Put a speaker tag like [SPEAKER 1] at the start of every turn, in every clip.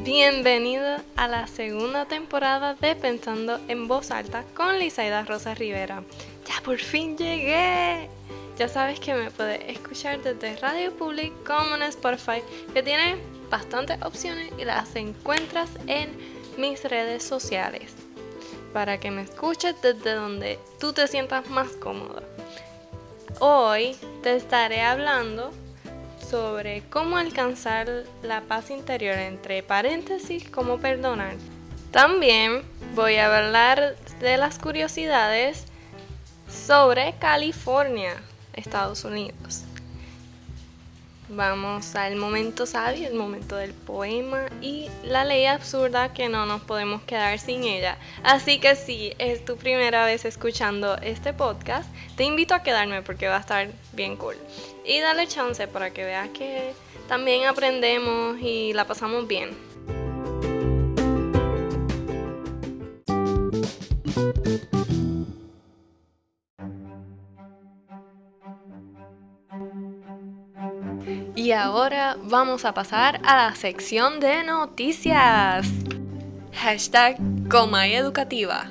[SPEAKER 1] Bienvenido a la segunda temporada de Pensando en Voz Alta con Lizaida Rosa Rivera. ¡Ya por fin llegué! Ya sabes que me puedes escuchar desde Radio Public como en Spotify, que tiene bastantes opciones y las encuentras en mis redes sociales, para que me escuches desde donde tú te sientas más cómodo. Hoy te estaré hablando sobre cómo alcanzar la paz interior, entre paréntesis, cómo perdonar. También voy a hablar de las curiosidades sobre California, Estados Unidos. Vamos al momento sabio, el momento del poema y la ley absurda que no nos podemos quedar sin ella. Así que si es tu primera vez escuchando este podcast, te invito a quedarme porque va a estar bien cool. Y dale chance para que veas que también aprendemos y la pasamos bien. Y ahora vamos a pasar a la sección de noticias. Hashtag Coma Educativa.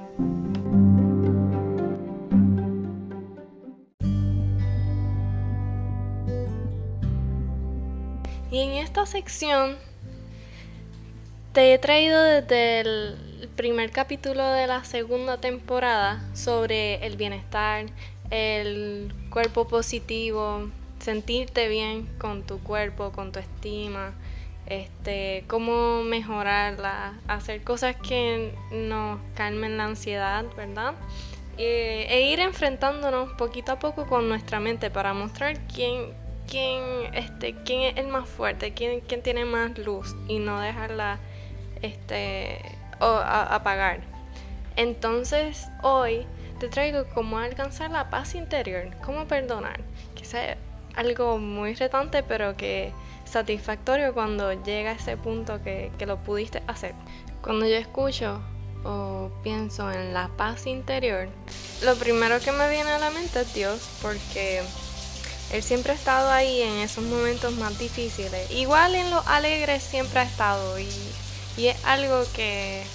[SPEAKER 1] Y en esta sección te he traído desde el primer capítulo de la segunda temporada sobre el bienestar, el cuerpo positivo, sentirte bien con tu cuerpo, con tu estima, cómo mejorarla, hacer cosas que nos calmen la ansiedad, ¿verdad? E ir enfrentándonos poquito a poco con nuestra mente para mostrar quién es el más fuerte, quién tiene más luz y no dejarla apagar. Entonces hoy te traigo cómo alcanzar la paz interior, cómo perdonar, que es algo muy retante pero que satisfactorio cuando llega a ese punto que lo pudiste hacer. Cuando yo escucho o pienso en la paz interior, lo primero que me viene a la mente es Dios, porque Él siempre ha estado ahí en esos momentos más difíciles. Igual en los alegres siempre ha estado y es algo que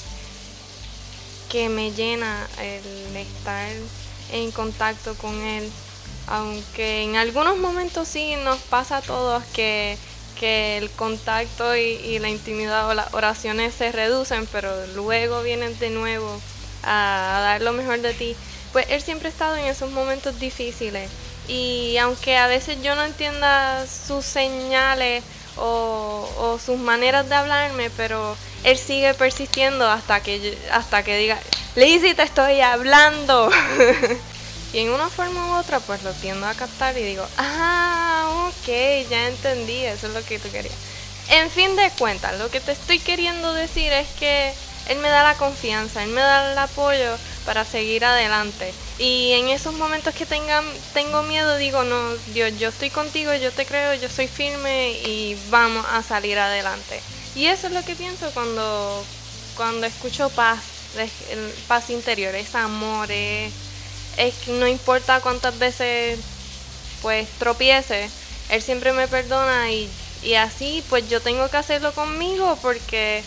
[SPEAKER 1] me llena el estar en contacto con Él. Aunque en algunos momentos sí nos pasa a todos que el contacto y la intimidad o las oraciones se reducen, pero luego vienes de nuevo a dar lo mejor de ti. Pues Él siempre ha estado en esos momentos difíciles. Y aunque a veces yo no entienda sus señales o sus maneras de hablarme, pero Él sigue persistiendo hasta que diga, Lizzy, te estoy hablando. Y en una forma u otra pues lo tiendo a captar y digo, ok, ya entendí, eso es lo que tú querías. En fin de cuentas, lo que te estoy queriendo decir es que Él me da la confianza, Él me da el apoyo para seguir adelante. Y en esos momentos que tengo miedo, digo, no, Dios, yo estoy contigo, yo te creo, yo soy firme y vamos a salir adelante. Y eso es lo que pienso cuando escucho paz, paz interior, es amor, es que no importa cuántas veces pues tropiece, Él siempre me perdona y así pues yo tengo que hacerlo conmigo porque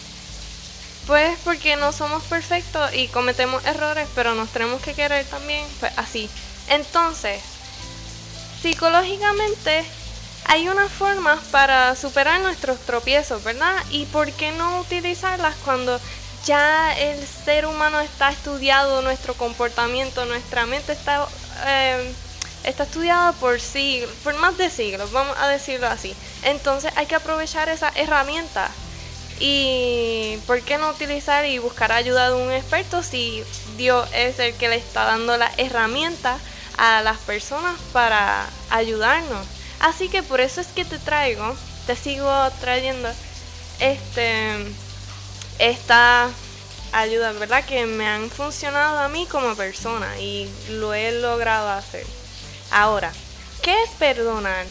[SPEAKER 1] no somos perfectos y cometemos errores, pero nos tenemos que querer también, pues así. Entonces, psicológicamente hay unas formas para superar nuestros tropiezos, ¿verdad? Y ¿por qué no utilizarlas cuando ya el ser humano está estudiado, nuestro comportamiento, nuestra mente está estudiada por más de siglos, vamos a decirlo así? Entonces hay que aprovechar esa herramienta. Y ¿por qué no utilizar y buscar ayuda de un experto si Dios es el que le está dando la herramienta a las personas para ayudarnos? Así que por eso es que te sigo trayendo esta ayuda, ¿verdad? Que me han funcionado a mí como persona y lo he logrado hacer. Ahora, ¿qué es perdonar?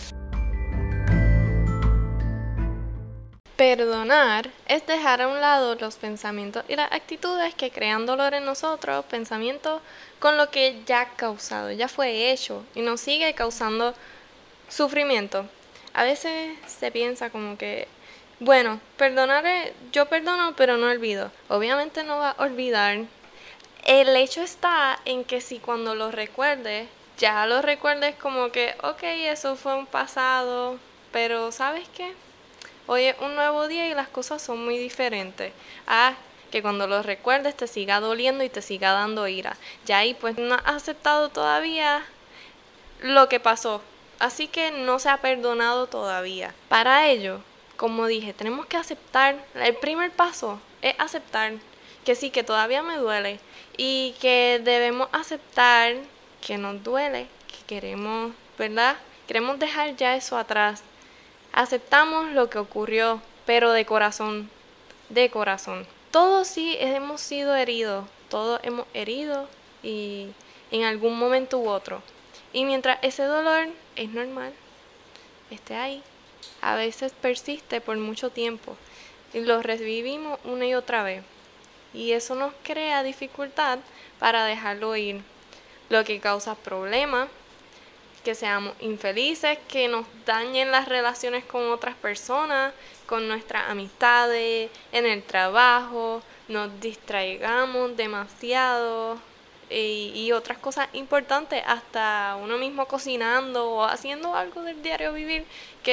[SPEAKER 1] Perdonar es dejar a un lado los pensamientos y las actitudes que crean dolor en nosotros, pensamientos con lo que ya ha causado, ya fue hecho y nos sigue causando sufrimiento. A veces se piensa como que Bueno, perdonar, yo perdono, pero no olvido. Obviamente no va a olvidar. El hecho está en que si cuando lo recuerdes, ya lo recuerdes como que, ok, eso fue un pasado, pero ¿sabes qué? Hoy es un nuevo día y las cosas son muy diferentes. Ah, que cuando lo recuerdes te siga doliendo y te siga dando ira. Ya ahí pues no has aceptado todavía lo que pasó. Así que no se ha perdonado todavía. Para ello, como dije, tenemos que aceptar. El primer paso es aceptar que sí, que todavía me duele. Y que debemos aceptar que nos duele, que queremos, ¿verdad? Queremos dejar ya eso atrás. Aceptamos lo que ocurrió, pero de corazón, de corazón. Todos sí hemos sido heridos, todos hemos herido y en algún momento u otro. Y mientras ese dolor es normal, esté ahí, a veces persiste por mucho tiempo y lo revivimos una y otra vez. Y eso nos crea dificultad para dejarlo ir, lo que causa problemas, que seamos infelices, que nos dañen las relaciones con otras personas, con nuestras amistades, en el trabajo, nos distraigamos demasiado y otras cosas importantes, hasta uno mismo cocinando o haciendo algo del diario vivir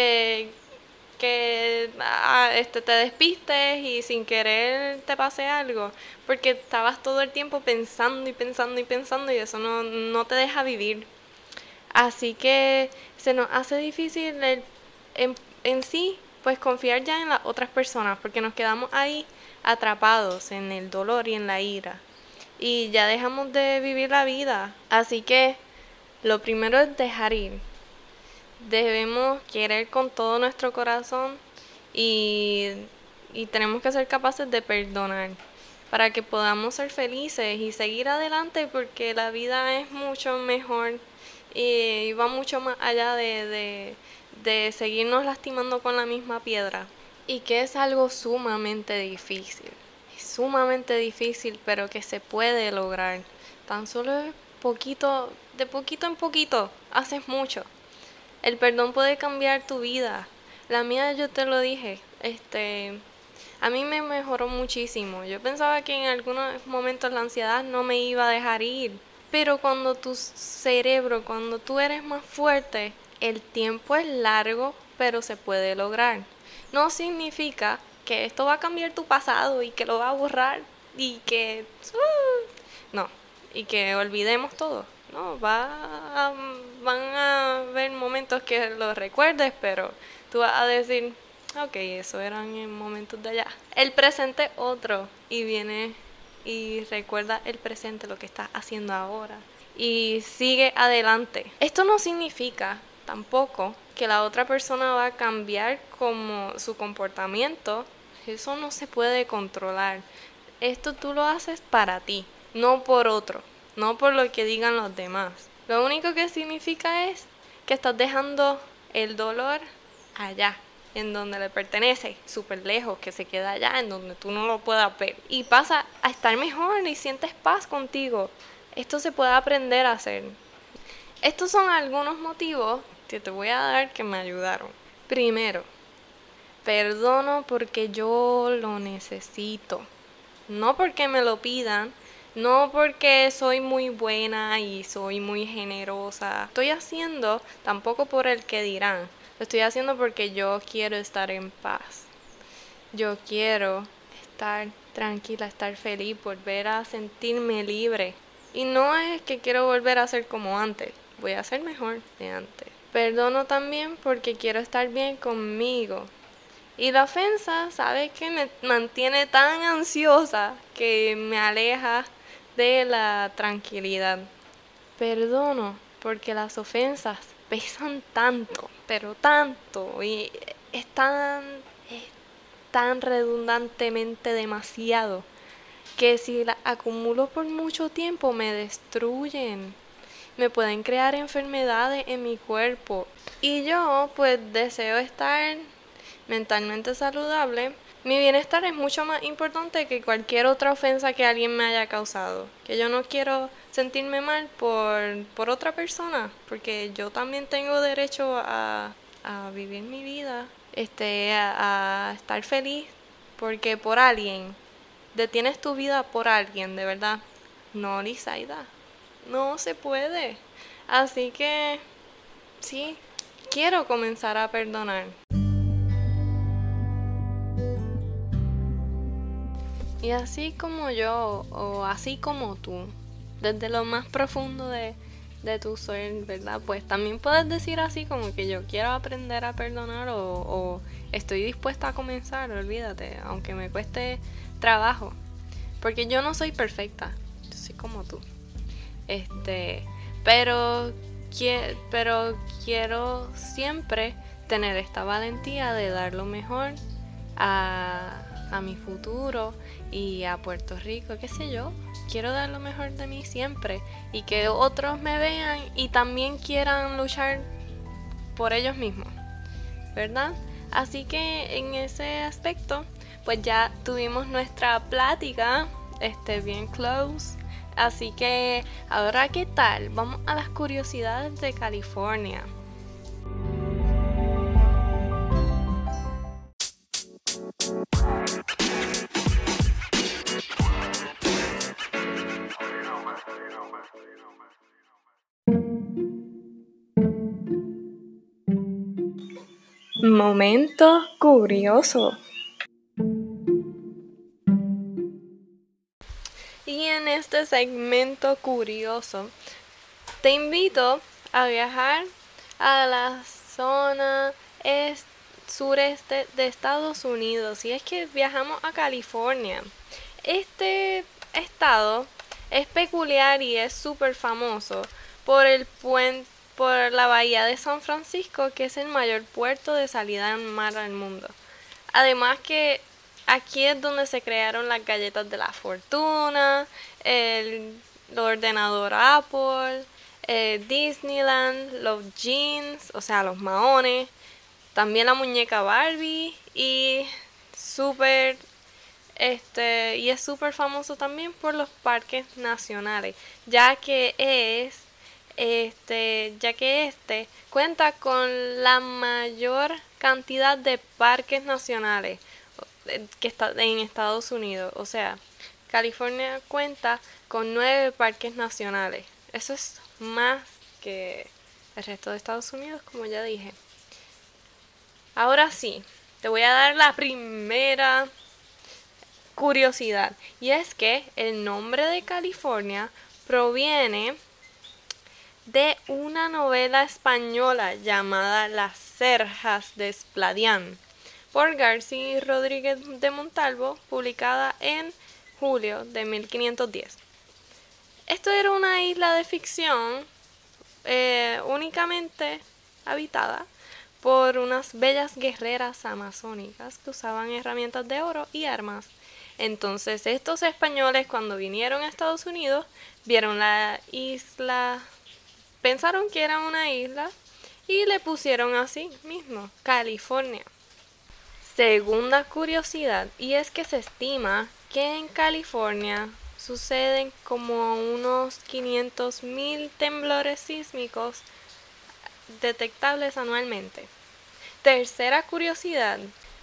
[SPEAKER 1] que te despistes y sin querer te pase algo, porque estabas todo el tiempo pensando y pensando y pensando y eso no te deja vivir. Así que se nos hace difícil en sí, pues confiar ya en las otras personas, porque nos quedamos ahí atrapados en el dolor y en la ira. Y ya dejamos de vivir la vida. Así que lo primero es dejar ir. Debemos querer con todo nuestro corazón y, y tenemos que ser capaces de perdonar para que podamos ser felices y seguir adelante, porque la vida es mucho mejor y va mucho más allá de seguirnos lastimando con la misma piedra. Y que es algo sumamente difícil, es sumamente difícil, pero que se puede lograr. Tan solo es poquito, de poquito en poquito, haces mucho. El perdón puede cambiar tu vida. La mía, yo te lo dije, a mí me mejoró muchísimo. Yo pensaba que en algunos momentos la ansiedad no me iba a dejar ir. Pero cuando tu cerebro, cuando tú eres más fuerte, el tiempo es largo, pero se puede lograr. No significa que esto va a cambiar tu pasado y que lo va a borrar y que... no, y que olvidemos todo. No, van a haber momentos que lo recuerdes, pero tú vas a decir, ok, eso eran en momentos de allá. El presente otro y viene y recuerda el presente, lo que estás haciendo ahora y sigue adelante. Esto no significa tampoco que la otra persona va a cambiar como su comportamiento. Eso no se puede controlar. Esto tú lo haces para ti, no por otro, no por lo que digan los demás. Lo único que significa es que estás dejando el dolor allá, en donde le pertenece, súper lejos, que se queda allá, en donde tú no lo puedas ver. Y pasa a estar mejor y sientes paz contigo. Esto se puede aprender a hacer. Estos son algunos motivos que te voy a dar que me ayudaron. Primero, perdono porque yo lo necesito. No porque me lo pidan, no porque soy muy buena y soy muy generosa. Estoy haciendo tampoco por el que dirán. Lo estoy haciendo porque yo quiero estar en paz. Yo quiero estar tranquila, estar feliz, volver a sentirme libre. Y no es que quiero volver a ser como antes. Voy a ser mejor de antes. Perdono también porque quiero estar bien conmigo. Y la ofensa, ¿sabes qué? Me mantiene tan ansiosa que me aleja de la tranquilidad. Perdono porque las ofensas pesan tanto, pero tanto, y es tan redundantemente demasiado, que si las acumulo por mucho tiempo me destruyen. Me pueden crear enfermedades en mi cuerpo. Y yo pues deseo estar mentalmente saludable. Mi bienestar es mucho más importante que cualquier otra ofensa que alguien me haya causado. Que yo no quiero sentirme mal por otra persona, porque yo también tengo derecho a a vivir mi vida, a estar feliz, porque por alguien, detienes tu vida por alguien, de verdad. No, Lizaida, no se puede. Así que, sí, quiero comenzar a perdonar. Y así como yo, o así como tú, desde lo más profundo de tu ser, ¿verdad? Pues también puedes decir así como que yo quiero aprender a perdonar o estoy dispuesta a comenzar, olvídate, aunque me cueste trabajo. Porque yo no soy perfecta, yo soy como tú. Pero, pero quiero siempre tener esta valentía de dar lo mejor a mi futuro y a Puerto Rico, qué sé yo. Quiero dar lo mejor de mí siempre y que otros me vean y también quieran luchar por ellos mismos, ¿verdad? Así que en ese aspecto, pues ya tuvimos nuestra plática, bien close. Así que ahora, ¿qué tal? Vamos a las curiosidades de California. Momento curioso. Y en este segmento curioso, te invito a viajar a la zona sureste de Estados Unidos. Y es que viajamos a California. Este estado es peculiar y es súper famoso por el puente, por la bahía de San Francisco, que es el mayor puerto de salida al mar al mundo. Además que aquí es donde se crearon las galletas de la fortuna, el ordenador Apple, Disneyland, los jeans, o sea, los maones, también la muñeca Barbie y y es súper famoso también por los parques nacionales, ya que cuenta con la mayor cantidad de parques nacionales que está en Estados Unidos. O sea, California cuenta con 9 parques nacionales. Eso es más que el resto de Estados Unidos, como ya dije. Ahora sí, te voy a dar la primera curiosidad. Y es que el nombre de California proviene de una novela española llamada Las Cerjas de Esplandián por García Rodríguez de Montalvo, publicada en julio de 1510. Esto era una isla de ficción únicamente habitada por unas bellas guerreras amazónicas que usaban herramientas de oro y armas. Entonces estos españoles, cuando vinieron a Estados Unidos, vieron la isla, pensaron que era una isla y le pusieron así mismo, California. Segunda curiosidad, y es que se estima que en California suceden como unos 500,000 temblores sísmicos detectables anualmente. Tercera curiosidad,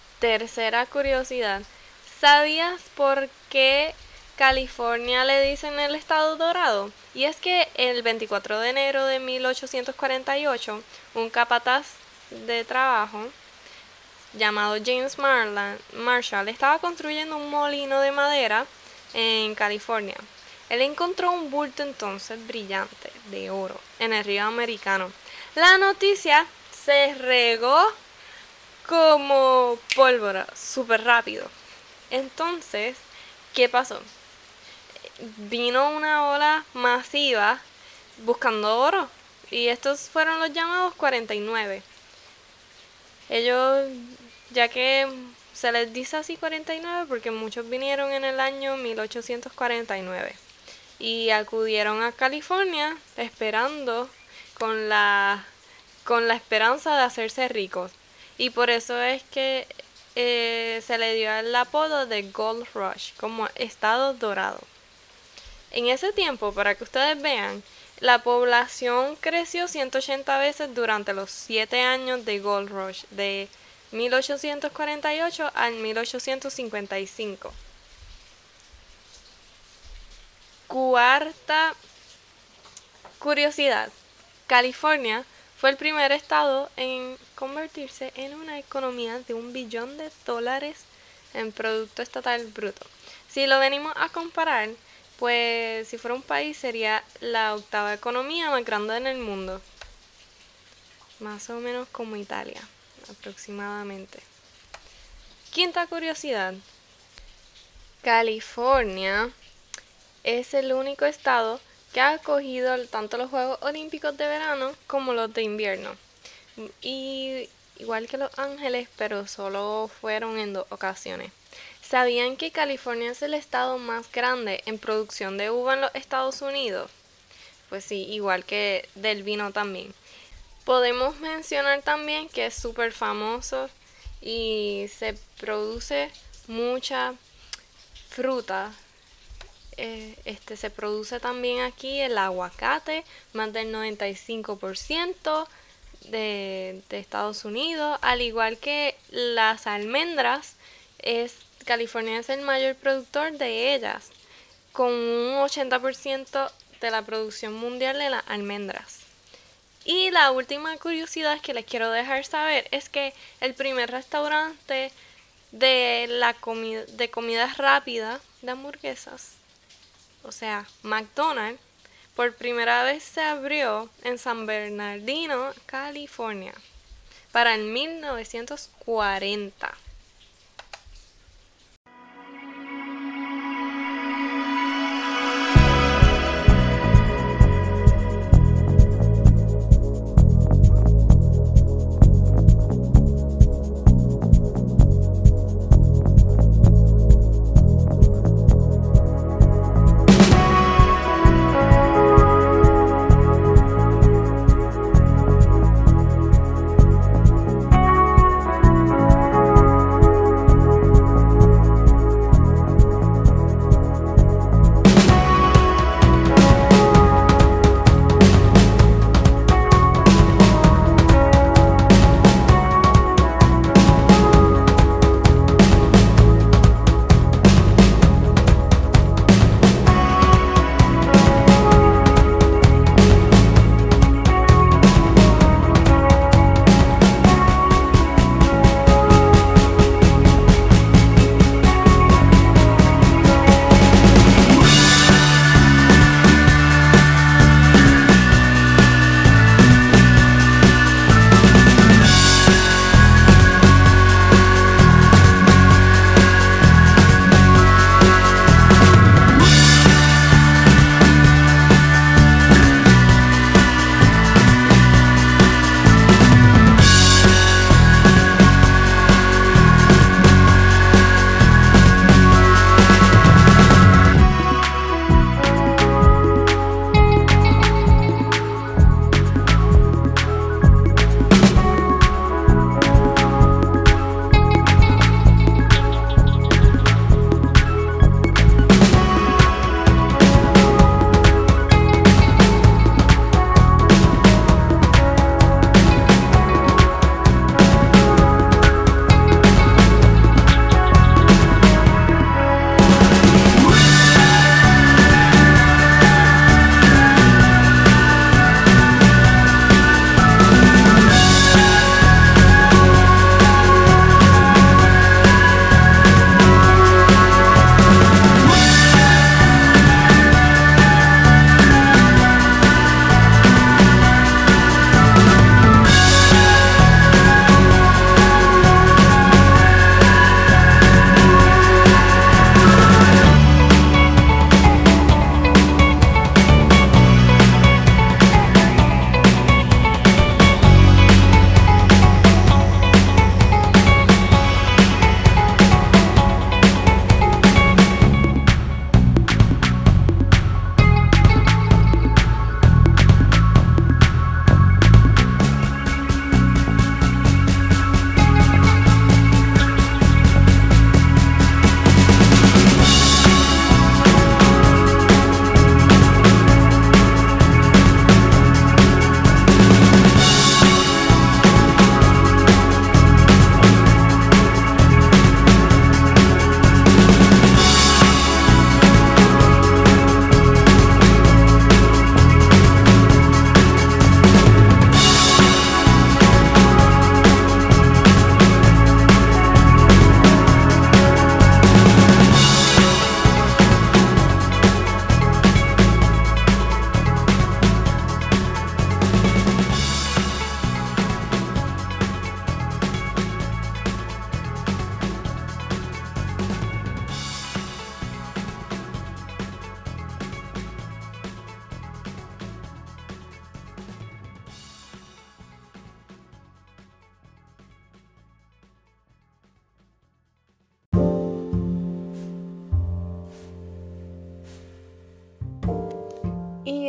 [SPEAKER 1] ¿sabías por qué California le dicen el estado dorado? Y es que el 24 de enero de 1848, un capataz de trabajo llamado James Marshall estaba construyendo un molino de madera en California. Él encontró un bulto entonces brillante de oro en el río americano. La noticia se regó como pólvora, súper rápido. Entonces, ¿qué pasó? Vino una ola masiva buscando oro. Y estos fueron los llamados 49. Ellos, ya que se les dice así 49 porque muchos vinieron en el año 1849 y acudieron a California esperando con la esperanza de hacerse ricos. Y por eso es que se le dio el apodo de Gold Rush, como estado dorado. En ese tiempo, para que ustedes vean, La población creció 180 veces durante los 7 años de Gold Rush, de 1848 al 1855. Cuarta curiosidad. California fue el primer estado en convertirse en una economía de $1 billón en Producto Estatal Bruto. Si lo venimos a comparar, pues si fuera un país sería la 8ª economía más grande en el mundo. Más o menos como Italia, aproximadamente. Quinta curiosidad. California es el único estado que ha acogido tanto los Juegos Olímpicos de verano como los de invierno. Y igual que Los Ángeles, pero solo fueron en 2 ocasiones. ¿Sabían que California es el estado más grande en producción de uva en los Estados Unidos? Pues sí, igual que del vino también. Podemos mencionar también que es súper famoso y se produce mucha fruta. Se produce también aquí el aguacate, más del 95% de Estados Unidos, al igual que las almendras. California es el mayor productor de ellas, con un 80% de la producción mundial de las almendras. Y la última curiosidad que les quiero dejar saber es que el primer restaurante de comida rápida, de hamburguesas, o sea, McDonald's, por primera vez se abrió en San Bernardino, California, para el 1940.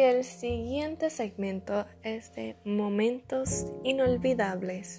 [SPEAKER 1] el siguiente segmento es de momentos inolvidables.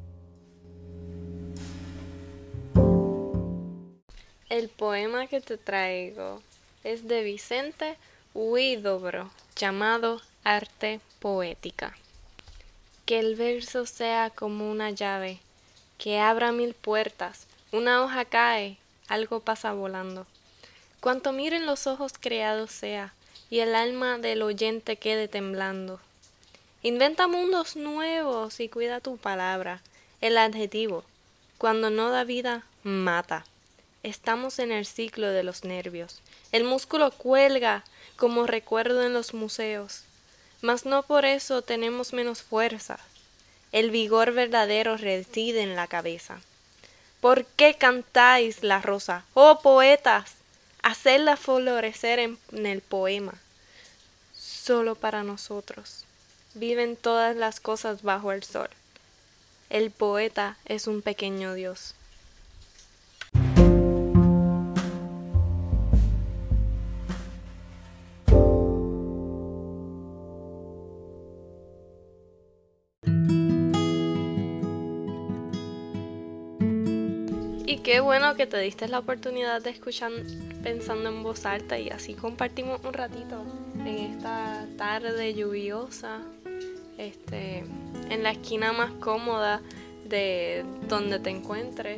[SPEAKER 1] El poema que te traigo es de Vicente Huidobro, llamado Arte Poética. Que el verso sea como una llave, que abra 1000 puertas, una hoja cae, algo pasa volando. Cuanto miren los ojos creados sea, y el alma del oyente quede temblando. Inventa mundos nuevos y cuida tu palabra, el adjetivo, cuando no da vida, mata. Estamos en el ciclo de los nervios, el músculo cuelga como recuerdo en los museos, mas no por eso tenemos menos fuerza. El vigor verdadero reside en la cabeza. ¿Por qué cantáis la rosa, oh poetas? Hacedla florecer en el poema. Solo para nosotros viven todas las cosas bajo el sol. El poeta es un pequeño dios. Y qué bueno que te diste la oportunidad de escuchar pensando en voz alta y así compartimos un ratito en esta tarde lluviosa, en la esquina más cómoda de donde te encuentres.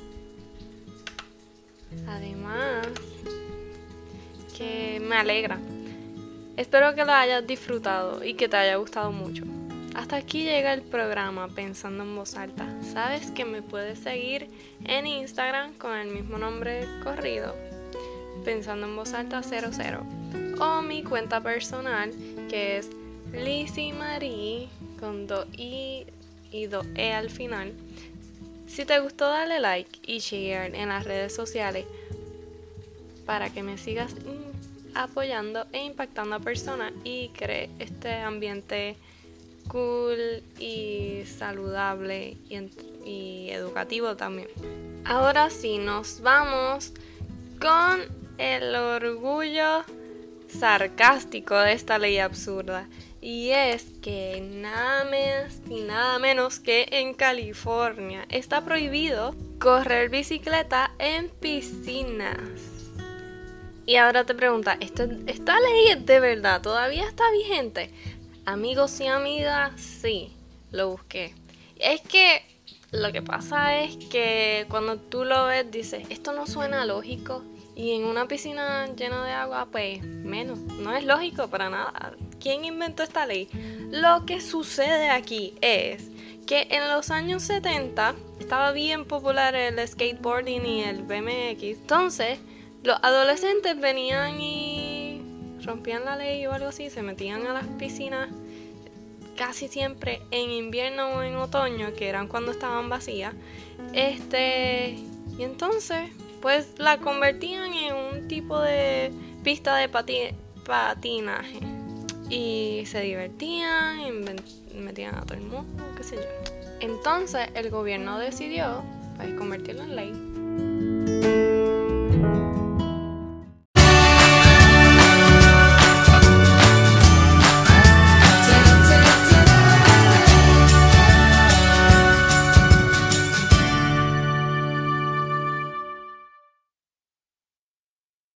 [SPEAKER 1] Además, que me alegra. Espero que lo hayas disfrutado y que te haya gustado mucho. Hasta aquí llega el programa Pensando en Voz Alta. Sabes que me puedes seguir en Instagram con el mismo nombre corrido, Pensando en Voz Alta 00, o mi cuenta personal que es Lizzy Marie con 2 i y 2 e al final. Si te gustó, dale like y share en las redes sociales para que me sigas apoyando e impactando a personas y cree este ambiente cool y saludable y educativo también. Ahora sí, nos vamos con el orgullo sarcástico de esta ley absurda. Y es que nada más y nada menos que en California está prohibido correr bicicleta en piscinas. Y ahora te preguntas, ¿esta ley es de verdad? ¿Todavía está vigente? Amigos y amigas, sí, lo busqué. Es que lo que pasa es que cuando tú lo ves dices, esto no suena lógico. Y en una piscina llena de agua, pues menos. No es lógico para nada. ¿Quién inventó esta ley? Lo que sucede aquí es que en los años 70 estaba bien popular el skateboarding y el BMX. Entonces, los adolescentes venían y rompían la ley o algo así, se metían a las piscinas casi siempre en invierno o en otoño, que eran cuando estaban vacías. Y entonces, pues la convertían en un tipo de pista de patinaje. Y se divertían, y metían a todo el mundo, qué sé yo. Entonces el gobierno decidió pues convertirlo en ley